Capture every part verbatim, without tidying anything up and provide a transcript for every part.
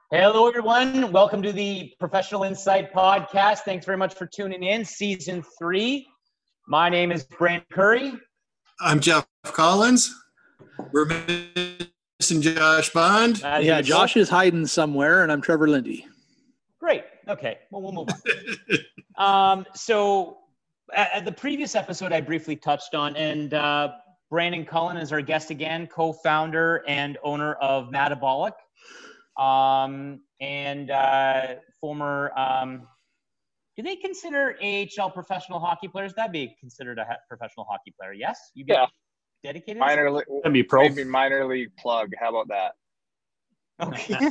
Hello, everyone. Welcome to the Professional Insight Podcast. Thanks very much for tuning in. Season three. My name is Brandon Curry. I'm Jeff Collins. We're missing Josh Bond. As yeah, Josh is hiding somewhere, and I'm Trevor Lindy. Great. Okay. Well, we'll move on. um, so, at the previous episode, I briefly touched on, and uh, Brandon Cullen is our guest again, co-founder and owner of Metabolic. Um, and, uh, former, um, do they consider A H L professional hockey players? That'd be considered a ha- professional hockey player. Yes. You get yeah. dedicated. Minor league, be pro. Maybe minor league plug. How about that? Okay.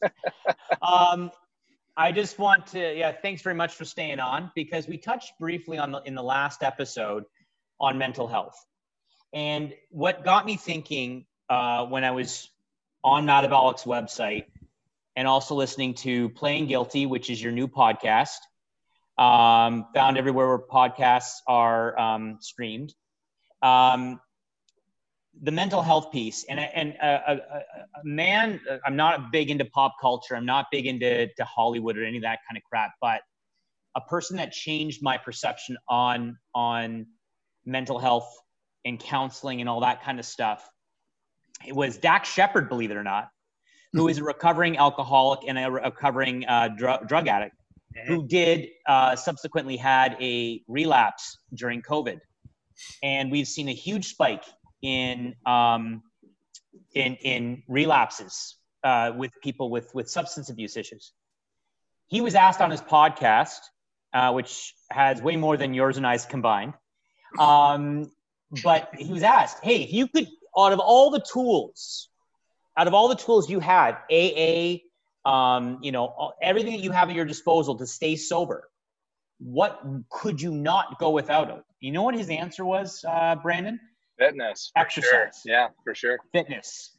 um, I just want to, yeah, thanks very much for staying on, because we touched briefly on the, in the last episode on mental health. And what got me thinking, uh, when I was on Metabolic's website, and also listening to Playing Guilty, which is your new podcast, um, found everywhere where podcasts are um, streamed. Um, the mental health piece, and and a, a, a man, I'm not big into pop culture. I'm not big into to Hollywood or any of that kind of crap. But a person that changed my perception on on mental health and counseling and all that kind of stuff, it was Dax Shepard, believe it or not, who is a recovering alcoholic and a recovering uh, dr- drug addict, who did uh, subsequently had a relapse during COVID. And we've seen a huge spike in um, in, in relapses uh, with people with, with substance abuse issues. He was asked on his podcast, uh, which has way more than yours and I's combined. Um, but he was asked, hey, if you could, out of all the tools, out of all the tools you had, A A, um, you know, everything that you have at your disposal to stay sober, what could you not go without it? You know what his answer was, uh, Brandon? Fitness. Exercise. Sure. Yeah, for sure. Fitness.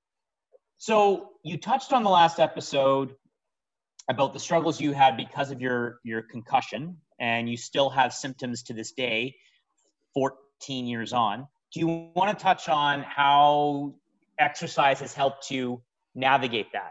So you touched on the last episode about the struggles you had because of your, your concussion, and you still have symptoms to this day, fourteen years on. Do you want to touch on how exercise has helped you navigate that?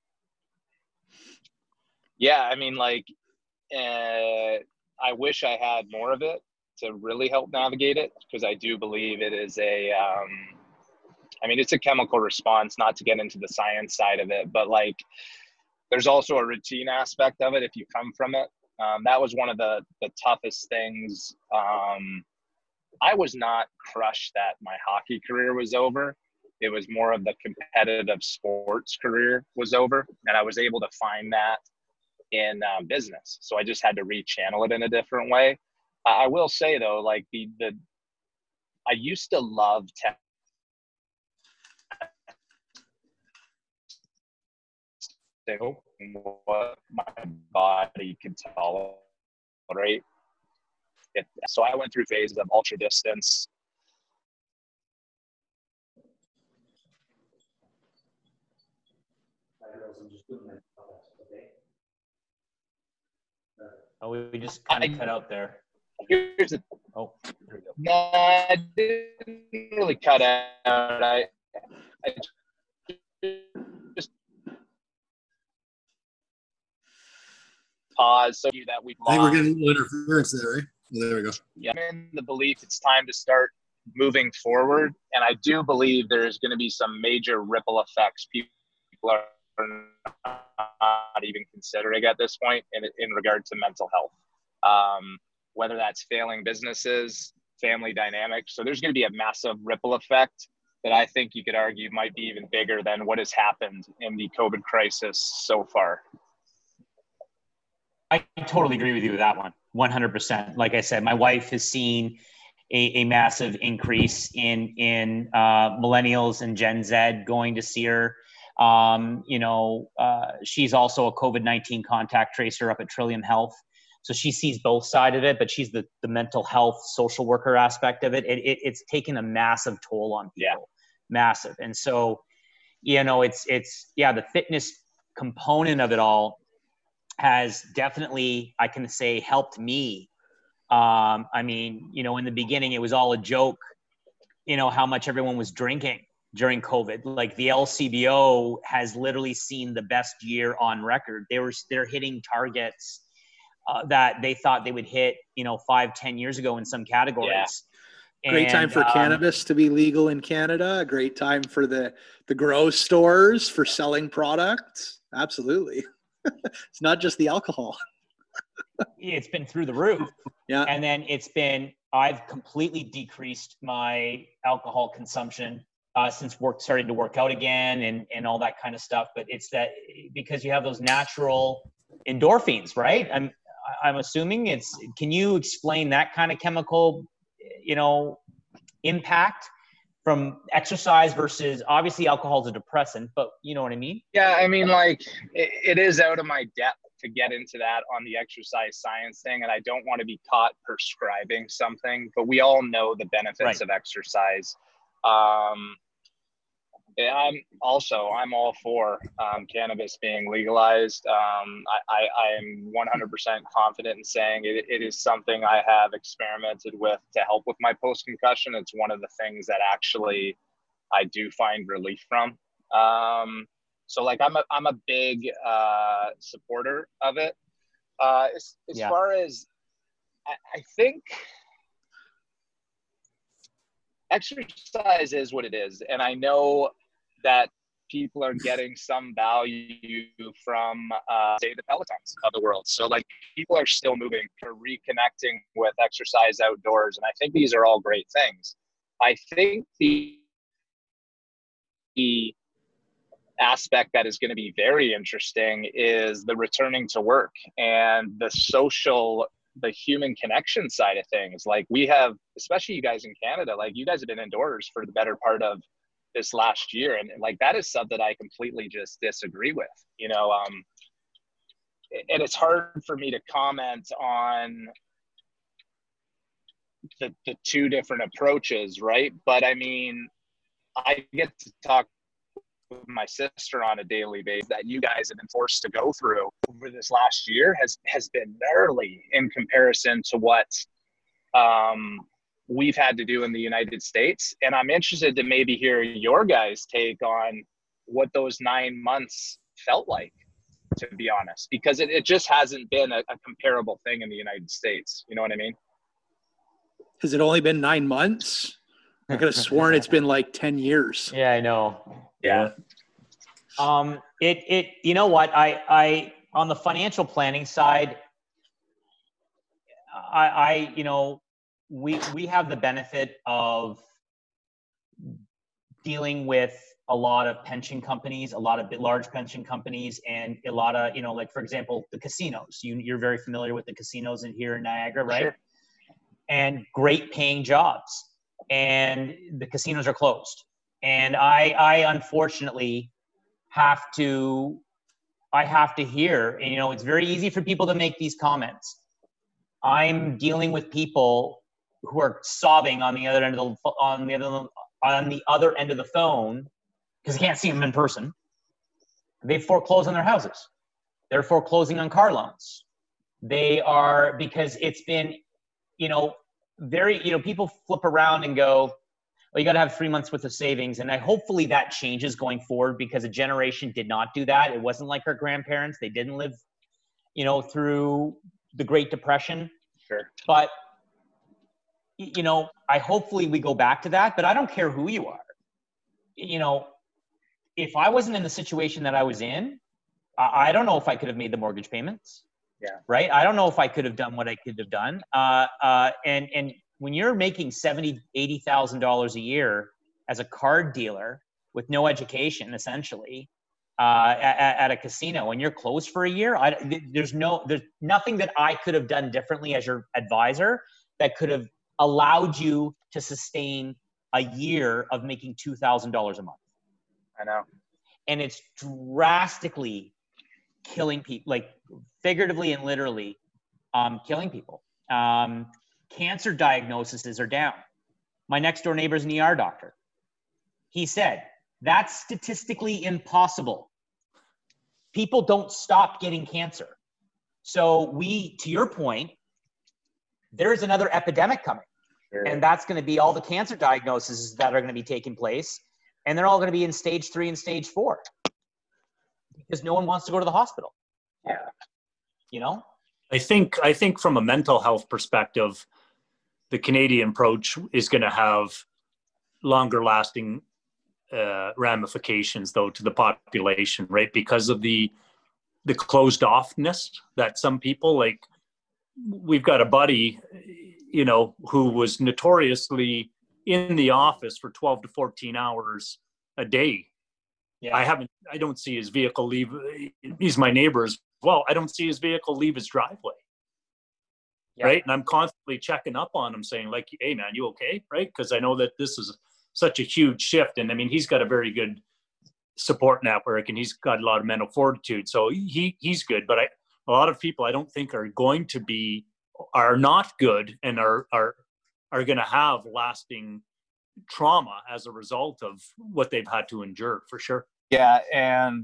Yeah, I mean, like, uh, I wish I had more of it to really help navigate it, because I do believe it is a, um, I mean, it's a chemical response, not to get into the science side of it, but like, there's also a routine aspect of it if you come from it. Um, that was one of the, the toughest things. Um, I was not crushed that my hockey career was over. It was more of the competitive sports career was over. And I was able to find that in um, business. So I just had to rechannel it in a different way. Uh, I will say though, like the, the, I used to love tech. What my body could tolerate. It, so I went through phases of ultra distance. Oh, we just kind of cut out there. Here's the, oh, there we go. No, I didn't really cut out. I, I just pause so that we've I think lost. we're getting a little interference there, right? Oh, there we go. Yeah, I'm in the belief it's time to start moving forward. And I do believe there's going to be some major ripple effects people are not even considering at this point in, in regard to mental health. Um, whether that's failing businesses, family dynamics. So there's going to be a massive ripple effect that I think you could argue might be even bigger than what has happened in the COVID crisis so far. I totally agree with you with that one, one hundred percent. Like I said, my wife has seen a, a massive increase in in uh, millennials and Gen Z going to see her. Um, you know, uh, she's also a COVID nineteen contact tracer up at Trillium Health. So she sees both sides of it, but she's the, the mental health social worker aspect of it. It, it. It's taken a massive toll on people, yeah. massive. And so, you know, it's, it's, yeah, the fitness component of it all has definitely, I can say, helped me. Um, I mean, you know, in the beginning, it was all a joke, you know, how much everyone was drinking. during COVID. Like the L C B O has literally seen the best year on record. They were they're hitting targets uh, that they thought they would hit, you know, five, ten years ago in some categories. Yeah. Great time and, for um, cannabis to be legal in Canada. A great time for the the grow stores for selling products. Absolutely. It's not just the alcohol. It's been through the roof. Yeah. And then it's been, I've completely decreased my alcohol consumption uh, since work started to work out again and, and all that kind of stuff. But it's that because you have those natural endorphins, right? I'm, I'm assuming it's, can you explain that kind of chemical, you know, impact from exercise versus, obviously alcohol is a depressant, but you know what I mean? Yeah, I mean, like, it, it is out of my depth to get into that on the exercise science thing, and I don't want to be caught prescribing something, but we all know the benefits Right. of exercise. Um, yeah, I'm also, I'm all for um, cannabis being legalized. Um, I, I, I am one hundred percent confident in saying it, it is something I have experimented with to help with my post-concussion. It's one of the things that actually I do find relief from. Um, so like I'm a, I'm a big uh, supporter of it. Uh, as as Yeah. far as, I, I think exercise is what it is. And I know that people are getting some value from, uh, say, the Pelotons of the world. So like people are still moving to reconnecting with exercise outdoors. And I think these are all great things. I think the, the aspect that is going to be very interesting is the returning to work and the social, the human connection side of things. Like we have, especially you guys in Canada, like you guys have been indoors for the better part of this last year. And like, that is something I completely just disagree with, you know, um, and it's hard for me to comment on the, the two different approaches. Right. But I mean, I get to talk with my sister on a daily basis that you guys have been forced to go through over this last year has, has been gnarly in comparison to what, um, we've had to do in the United States. And I'm interested to maybe hear your guys' take on what those nine months felt like, to be honest, because it, it just hasn't been a, a comparable thing in the United States. You know what I mean? Has it only been nine months? I could have sworn it's been like ten years. Yeah, I know. Yeah. Um, it, it, you know what, I, I, on the financial planning side, I, I, you know, we, we have the benefit of dealing with a lot of pension companies, a lot of large pension companies, and a lot of, you know, like, for example, the casinos. You, you're very familiar with the casinos in here in Niagara, right? Sure. And great paying jobs. And the casinos are closed. And I, I unfortunately have to, I have to hear, and, you know, it's very easy for people to make these comments. I'm dealing with people who are sobbing on the other end of the, on the other, on the other end of the phone because I can't see them in person. They foreclose on their houses. They're foreclosing on car loans. They are, because it's been, you know, very, you know, people flip around and go, well, you got to have three months worth of savings. And I hopefully that changes going forward, because a generation did not do that. It wasn't like our grandparents. They didn't live, you know, through the Great Depression. Sure. But, you know, I hopefully we go back to that, but I don't care who you are. You know, if I wasn't in the situation that I was in, I, I don't know if I could have made the mortgage payments. Yeah. Right. I don't know if I could have done what I could have done. Uh, uh, and, and when you're making seventy, eighty thousand dollars a year as a card dealer with no education, essentially, uh, at, at a casino, and you're closed for a year, I, there's no, there's nothing that I could have done differently as your advisor that could have allowed you to sustain a year of making two thousand dollars a month. I know. And it's drastically killing people, like figuratively and literally um, killing people. Um, cancer diagnoses are down. My next door neighbor is an E R doctor. He said, that's statistically impossible. People don't stop getting cancer. So we, to your point, there's another epidemic coming. Sure. And that's going to be all the cancer diagnoses that are going to be taking place. and they're all going to be in stage three and stage four because no one wants to go to the hospital. Yeah. You know? I think, I think from a mental health perspective, the Canadian approach is going to have longer lasting uh, ramifications though to the population, right? Because of the, the closed offness that some people like, we've got a buddy, you know, who was notoriously in the office for twelve to fourteen hours a day. Yeah. I haven't, I don't see his vehicle leave. He's my neighbor as well. I don't see his vehicle leave his driveway. Yeah. Right. And I'm constantly checking up on him saying like, hey man, you okay? Right. Cause I know that this is such a huge shift. And I mean, he's got a very good support network and he's got a lot of mental fortitude. So he, he's good. But I, a lot of people I don't think are going to be, are not good and are, are, are going to have lasting trauma as a result of what they've had to endure for sure. Yeah. And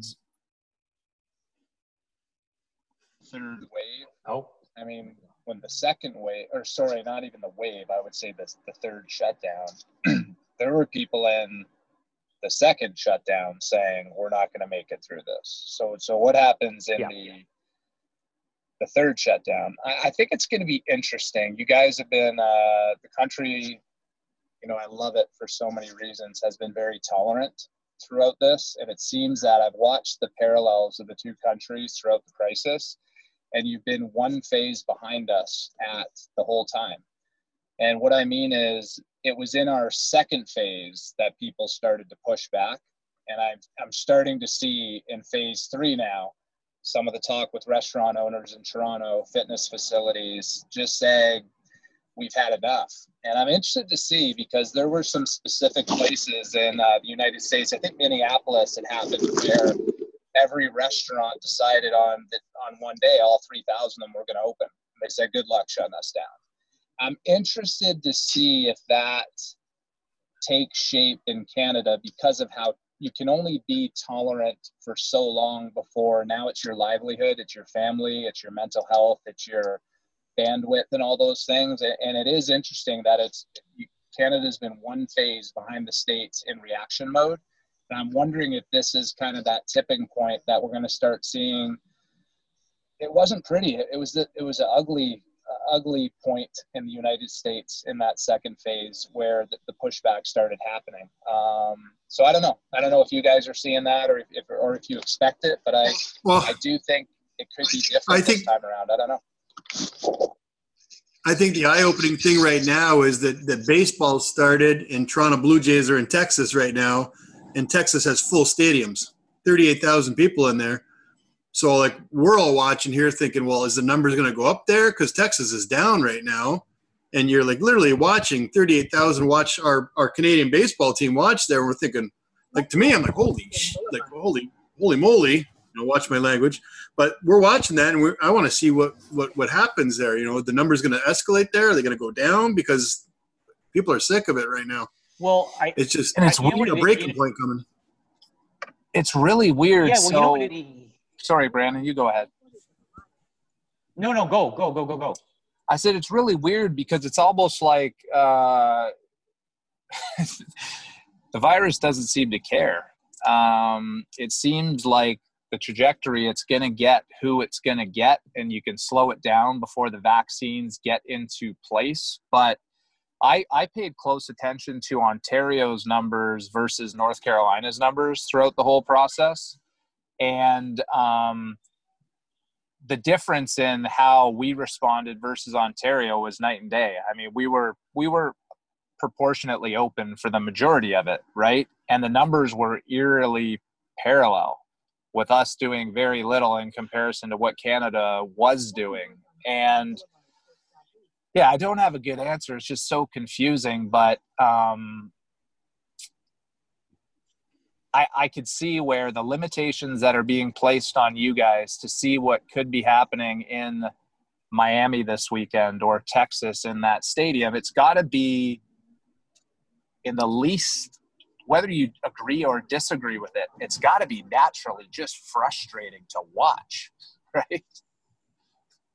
third wave. Oh, I mean, when the second wave, or sorry, not even the wave, I would say this, the third shutdown, there were people in the second shutdown saying, we're not going to make it through this. So, so what happens in Yeah. the, the third shutdown? I, I think it's going to be interesting. You guys have been, uh, the country, you know, I love it for so many reasons, has been very tolerant throughout this. And it seems that I've watched the parallels of the two countries throughout the crisis, and you've been one phase behind us at the whole time. And what I mean is, it was in our second phase that people started to push back. And I'm, I'm starting to see in phase three now, some of the talk with restaurant owners in Toronto, fitness facilities, just saying, we've had enough. And I'm interested to see, because there were some specific places in uh, the United States, I think Minneapolis, it happened where every restaurant decided on that on one day, all three thousand of them were going to open. And they said, good luck shutting us down. I'm interested to see if that takes shape in Canada, because of how you can only be tolerant for so long before now it's your livelihood, it's your family, it's your mental health, it's your bandwidth and all those things. And it is interesting that it's Canada's been one phase behind the States in reaction mode. And I'm wondering if this is kind of that tipping point that we're going to start seeing. It wasn't pretty. It was the, it was an ugly, uh, ugly point in the United States in that second phase where the, the pushback started happening. Um, so I don't know. I don't know if you guys are seeing that, or if, if or if you expect it. But I Well, I do think it could be different I think- this time around. I don't know. I think the eye-opening thing right now is that, that baseball started, and Toronto Blue Jays are in Texas right now, and Texas has full stadiums, thirty-eight thousand people in there. So, like, we're all watching here thinking, well, is the numbers going to go up there? Because Texas is down right now. And you're, like, literally watching thirty-eight thousand watch our, our Canadian baseball team watch there. And we're thinking, like, to me, I'm like, holy, sh- like, holy, holy moly. You know, watch my language. But we're watching that, and we're, I want to see what, what, what happens there. You know, the number's going to escalate there. Are they going to go down? Because people are sick of it right now. well, I It's just And it's I- you know a what it- breaking you know- point coming. It's really weird. Yeah, well, so, you know what it, sorry, Brandon, you go ahead. no, no, go, go, go, go, go. I said it's really weird because it's almost like uh, the virus doesn't seem to care. Um, it seems like the trajectory it's going to get who it's going to get, and you can slow it down before the vaccines get into place. But I, I paid close attention to Ontario's numbers versus North Carolina's numbers throughout the whole process. And um, the difference in how we responded versus Ontario was night and day. I mean, we were we were proportionately open for the majority of it, right? And the numbers were eerily parallel, with us doing very little in comparison to what Canada was doing. And yeah, I don't have a good answer. It's just so confusing, but um, I, I could see where the limitations that are being placed on you guys to see what could be happening in Miami this weekend or Texas in that stadium, it's got to be in the least, whether you agree or disagree with it, it's got to be naturally just frustrating to watch, right?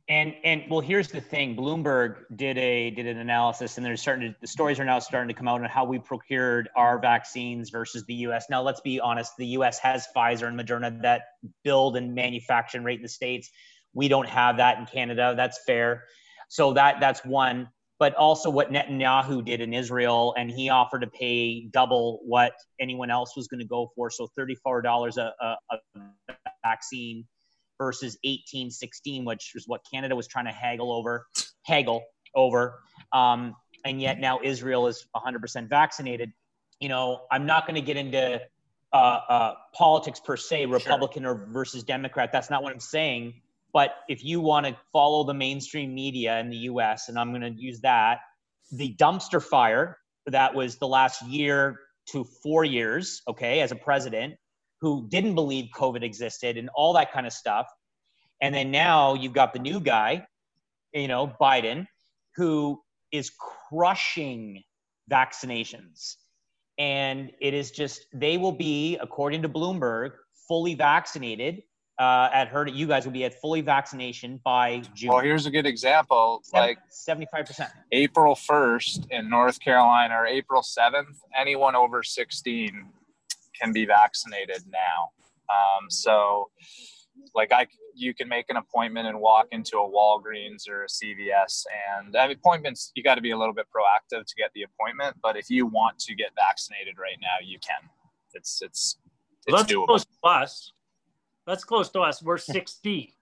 And and well, here's the thing. Bloomberg did a did an analysis, and they're starting to, the stories are now starting to come out on how we procured our vaccines versus the U S. Now, let's be honest. The U S has Pfizer and Moderna that build and manufacture right in the States. We don't have that in Canada. That's fair. So that that's one. But also what Netanyahu did in Israel, and he offered to pay double what anyone else was going to go for. So thirty-four dollars a, a, a vaccine versus eighteen, sixteen, which is what Canada was trying to haggle over, haggle over. Um, and yet now Israel is one hundred percent vaccinated. You know, I'm not going to get into uh, uh, politics per se, Republican or versus Democrat. That's not what I'm saying. But if you want to follow the mainstream media in the U S, and I'm going to use that, the dumpster fire that was the last year to four years, okay, as a president, who didn't believe COVID existed and all that kind of stuff. And then now you've got the new guy, you know, Biden, who is crushing vaccinations. And it is just, they will be, according to Bloomberg, fully vaccinated. Uh, at her, you guys will be at fully vaccination by June. Well, here's a good example. Seven, like seventy-five percent. April first in North Carolina, or April seventh, anyone over sixteen can be vaccinated now. Um, so like I, you can make an appointment and walk into a Walgreens or a C V S, and I mean, appointments, you got to be a little bit proactive to get the appointment. But if you want to get vaccinated right now, you can. It's, it's, it's That's doable. close to us. That's close to us. We're six feet.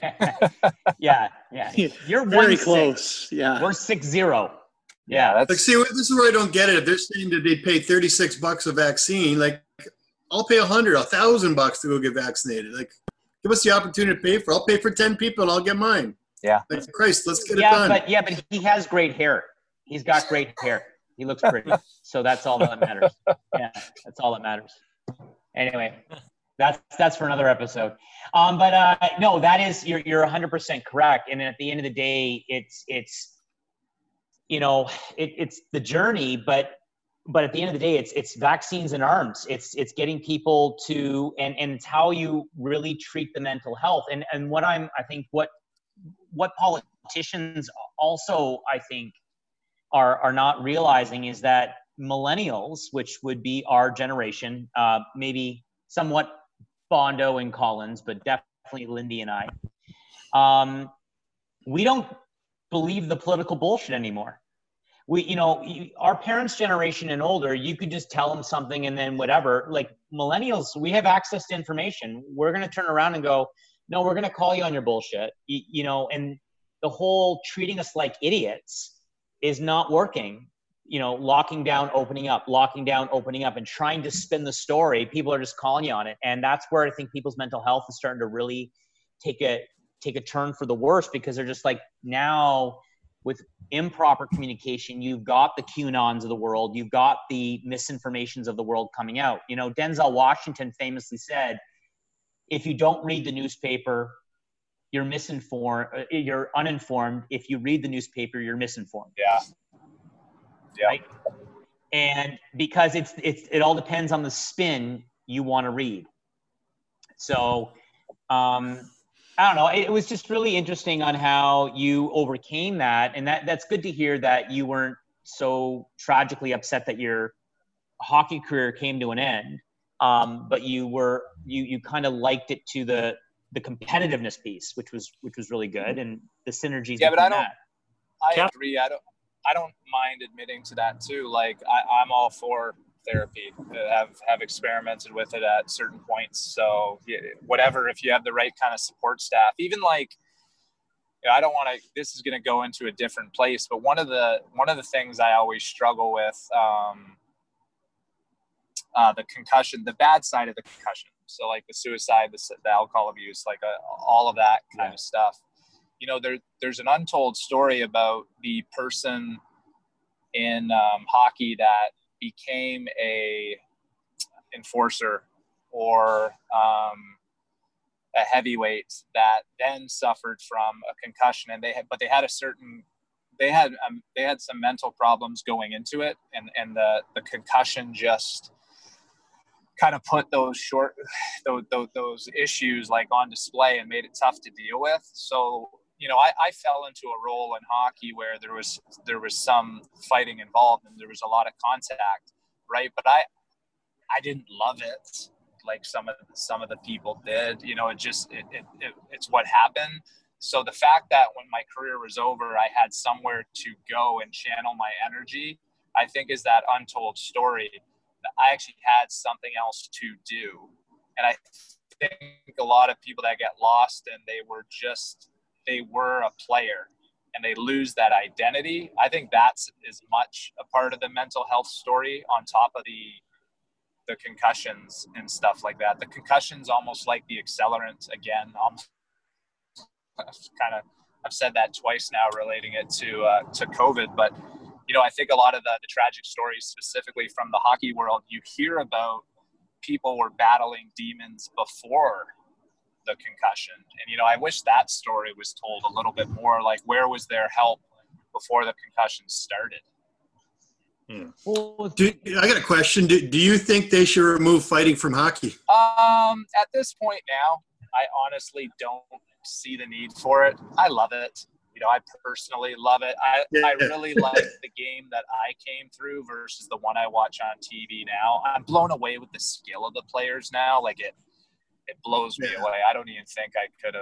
yeah, yeah. You're very one close. Six. Yeah, we're six zero. Yeah, Yeah, Like, that's see, this is where I don't get it. If they're saying that they pay thirty-six bucks a vaccine, like, I'll pay a hundred, a thousand bucks to go get vaccinated. Like, give us the opportunity to pay for. I'll pay for ten people and I'll get mine. yeah. Like, Christ, let's get yeah, it done. but yeah, but he has great hair. He's got great hair. He looks pretty. So that's all that matters. Yeah, that's all that matters. Anyway, that's that's for another episode. Um, but uh, no, that is you're you're one hundred percent correct. And at the end of the day, it's it's you know it, it's the journey, but but at the end of the day, it's it's vaccines and arms. It's it's getting people to and and it's how you really treat the mental health. And and what I'm I think what what politicians also I think are are not realizing is that millennials, which would be our generation, uh, maybe somewhat Bondo and Collins, but definitely Lindy and I, um, we don't believe the political bullshit anymore. We, you know, you, our parents' generation and older, you could just tell them something and then whatever. Like millennials, we have access to information. We're going to turn around and go, no, we're going to call you on your bullshit. You, you know, and the whole treating us like idiots is not working. You know, locking down, opening up, locking down, opening up, and trying to spin the story. People are just calling you on it. And that's where I think people's mental health is starting to really take a take a turn for the worse, because they're just like, now with improper communication, you've got the QAnons of the world, you've got the misinformations of the world coming out. You know, Denzel Washington famously said, if you don't read the newspaper, you're misinformed, you're uninformed. If you read the newspaper, you're misinformed. Yeah. Yeah. Right? And because it's it's it all depends on the spin you want to read. So um, I don't know. It, it was just really interesting on how you overcame that, and that that's good to hear that you weren't so tragically upset that your hockey career came to an end. Um, but you were you you kind of liked it to the the competitiveness piece, which was which was really good, and the synergies. Yeah, but I don't. That. I Cap- agree. I don't. I don't mind admitting to that too. Like I, I'm all for therapy. I have have experimented with it at certain points. So yeah, whatever, if you have the right kind of support staff, even like, you know, I don't want to. This is going to go into a different place, but one of the one of the things I always struggle with, um, uh, the concussion, the bad side of the concussion. So like the suicide, the, the alcohol abuse, like uh, all of that kind yeah. of stuff. You know, there, there's an untold story about the person in um, hockey that became a enforcer or um, a heavyweight that then suffered from a concussion, and they had, but they had a certain, they had, um, they had some mental problems going into it, and and the the concussion just kind of put those short, those, those those issues like on display and made it tough to deal with. So you know, I, I fell into a role in hockey where there was there was some fighting involved and there was a lot of contact, right? But I I didn't love it like some of the, some of the people did. You know, it just it, it, it it's what happened. So the fact that when my career was over, I had somewhere to go and channel my energy, I think is that untold story. That I actually had something else to do, and I think a lot of people that get lost and they were just they were a player and they lose that identity. I think that's as much a part of the mental health story on top of the the concussions and stuff like that. The concussions almost like the accelerant again. Almost kind of, I've said that twice now relating it to uh, to COVID, but you know, I think a lot of the, the tragic stories specifically from the hockey world, you hear about people were battling demons before the concussion. And, you know, I wish that story was told a little bit more, like where was their help before the concussion started? Hmm. Well, do, I got a question. Do, do you think they should remove fighting from hockey? Um, at this point now, I honestly don't see the need for it. I love it. You know, I personally love it. I, yeah. I really like the game that I came through versus the one I watch on T V now. I'm blown away with the skill of the players now. Like it, it blows me yeah. away. I don't even think I could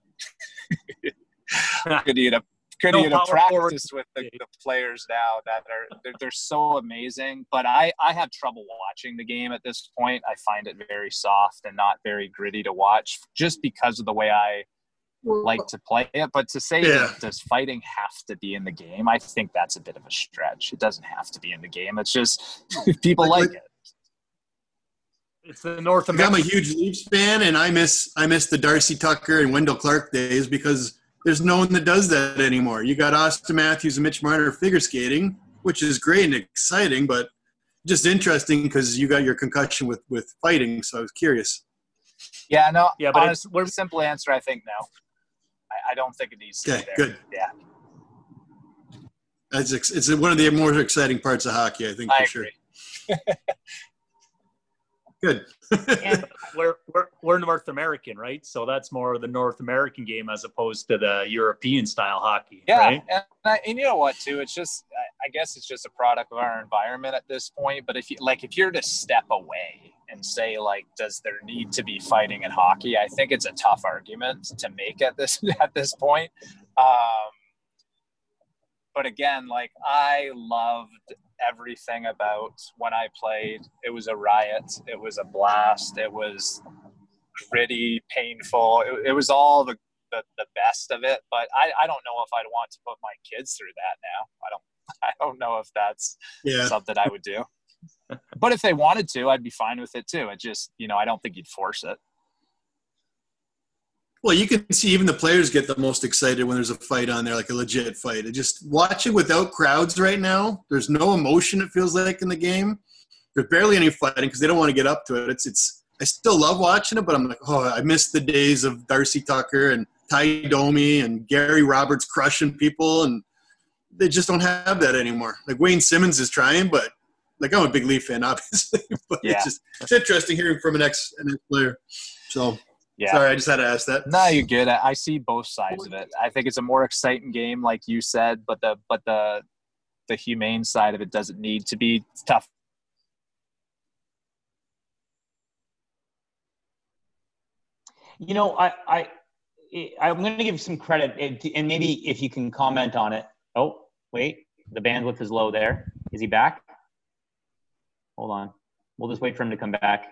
have could even could no even practiced with the, the players now that are they're, they're so amazing. But I, I have trouble watching the game at this point. I find it very soft and not very gritty to watch just because of the way I like to play it. But to say yeah. that does fighting have to be in the game, I think that's a bit of a stretch. It doesn't have to be in the game. It's just people like, like it. It's the North American. I'm a huge Leafs fan, and I miss I miss the Darcy Tucker and Wendell Clark days because there's no one that does that anymore. You got Austin Matthews and Mitch Marner figure skating, which is great and exciting, but just interesting because you got your concussion with, with fighting. So I was curious. Yeah, no. Yeah, but honest, it's, simple answer, I think no. I, I don't think it needs to okay, be there. Good. Yeah. It's, it's one of the more exciting parts of hockey, I think, for I sure. agree. Good. And we're, we're we're North American, right? So that's more the North American game as opposed to the European style hockey. Yeah, right? and, I, and you know what, too? It's just, I guess it's just a product of our environment at this point. But if you like, if you're to step away and say, like, does there need to be fighting in hockey? I think it's a tough argument to make at this at this point. Um, but again, like, I loved everything about when I played. It was a riot. It was a blast. It was gritty, painful. It, it was all the, the, the best of it. But I, I don't know if I'd want to put my kids through that now. I don't I don't know if that's yeah. something I would do. But if they wanted to, I'd be fine with it too. It just, you know, I don't think you'd force it. Well, you can see even the players get the most excited when there's a fight on there, like a legit fight. It just watch it without crowds right now. There's no emotion, it feels like, in the game. There's barely any fighting because they don't want to get up to it. It's it's. I still love watching it, but I'm like, oh, I miss the days of Darcy Tucker and Ty Domi and Gary Roberts crushing people, and they just don't have that anymore. Like Wayne Simmons is trying, but like I'm a big Leaf fan, obviously. But yeah. it's just it's interesting hearing from an ex an ex player. So. Yeah. Sorry, I just had to ask that. No, you're good. I, I see both sides of it. I think it's a more exciting game, like you said, but the but the the humane side of it doesn't need to be tough. You know, I I I'm going to give some credit, and maybe if you can comment on it. Oh, wait, the bandwidth is low there. Is he back? Hold on. We'll just wait for him to come back.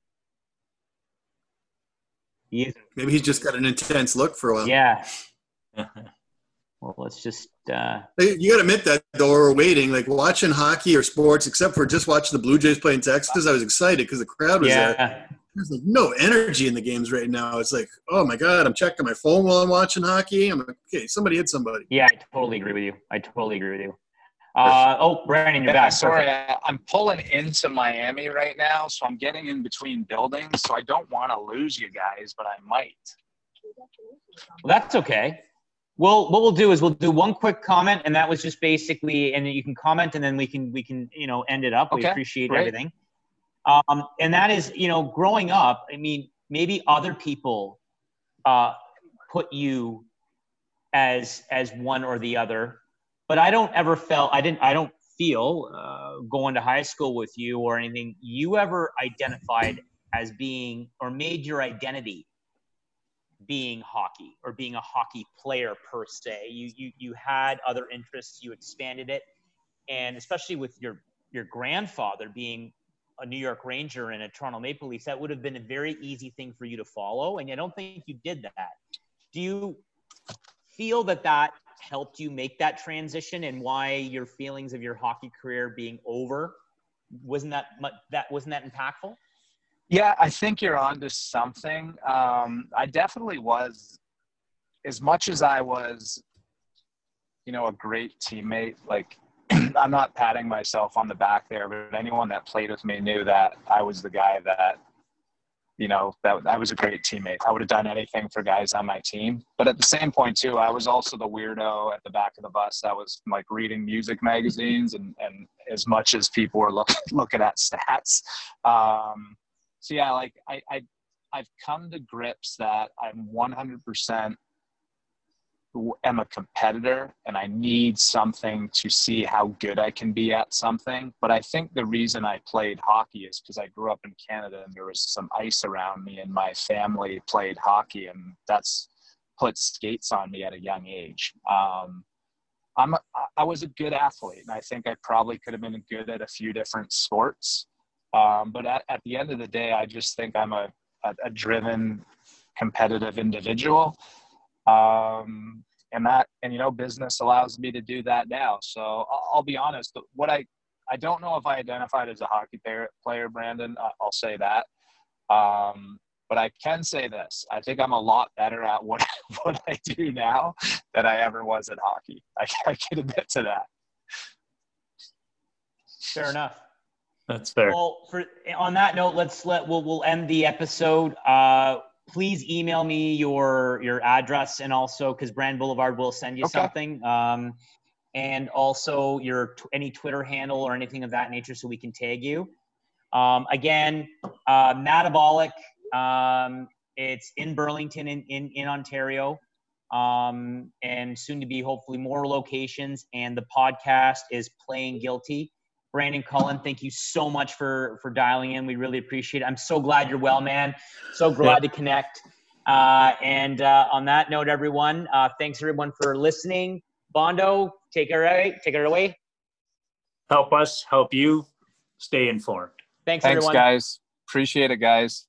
He is. Maybe he's just got an intense look for a while. Yeah. Well, let's just. Uh... You got to admit that, though, we're waiting. Like watching hockey or sports, except for just watching the Blue Jays play in Texas, I was excited because the crowd was yeah. there. There's like no energy in the games right now. It's like, oh my God, I'm checking my phone while I'm watching hockey. I'm like, okay, somebody hit somebody. Yeah, I totally agree with you. I totally agree with you. Uh, oh, Brandon, you're back. Sorry, I, I'm pulling into Miami right now, so I'm getting in between buildings, so I don't want to lose you guys, but I might. Well, that's okay. Well, what we'll do is we'll do one quick comment, and that was just basically, and then you can comment, and then we can we can you know end it up. We okay, appreciate great. everything. Um, and that is, you know, growing up. I mean, maybe other people uh, put you as as one or the other. But I don't ever felt I didn't I don't feel uh, going to high school with you or anything, you ever identified as being or made your identity being hockey or being a hockey player per se. You you you had other interests, you expanded it, and especially with your your grandfather being a New York Ranger and a Toronto Maple Leafs, that would have been a very easy thing for you to follow, and I don't think you did that. Do you feel that that helped you make that transition, and why your feelings of your hockey career being over wasn't that much, that wasn't that impactful? Yeah, I think you're onto something. Um, I definitely was, as much as I was, you know, a great teammate. Like, I'm not patting myself on the back there, but anyone that played with me knew that I was the guy that, you know, that I was a great teammate. I would have done anything for guys on my team. But at the same point, too, I was also the weirdo at the back of the bus that was, like, reading music magazines and, and as much as people were look, looking at stats. Um, so, yeah, like, I, I, I've come to grips that I'm one hundred percent am a competitor and I need something to see how good I can be at something. But I think the reason I played hockey is because I grew up in Canada and there was some ice around me and my family played hockey, and that's put skates on me at a young age. Um, I'm a, I was a good athlete, and I think I probably could have been good at a few different sports. Um, but at, at the end of the day, I just think I'm a, a, a driven, competitive individual. Um, and that, and, you know, business allows me to do that now. So I'll, I'll be honest, what I, I don't know if I identified as a hockey player, player Brandon, uh, I'll say that. Um, but I can say this, I think I'm a lot better at what, what I do now than I ever was at hockey. I, I can admit to that. Fair enough. That's fair. Well, for, on that note, let's let, we'll, we'll end the episode. Uh, Please email me your your address, and also because Brand Boulevard will send you Okay. something, um, and also your any Twitter handle or anything of that nature, so we can tag you. Um, again, uh, Metabolic. Um, it's in Burlington, in in, in Ontario, um, and soon to be hopefully more locations. And the podcast is Playing Guilty. Brandon Cullen, thank you so much for, for dialing in. We really appreciate it. I'm so glad you're well, man. So glad Yeah. to connect. Uh, and uh, on that note, everyone, uh, thanks everyone for listening. Bondo, take it away. Take it away. Help us, help you, stay informed. Thanks, Thanks, everyone. guys. Appreciate it, guys.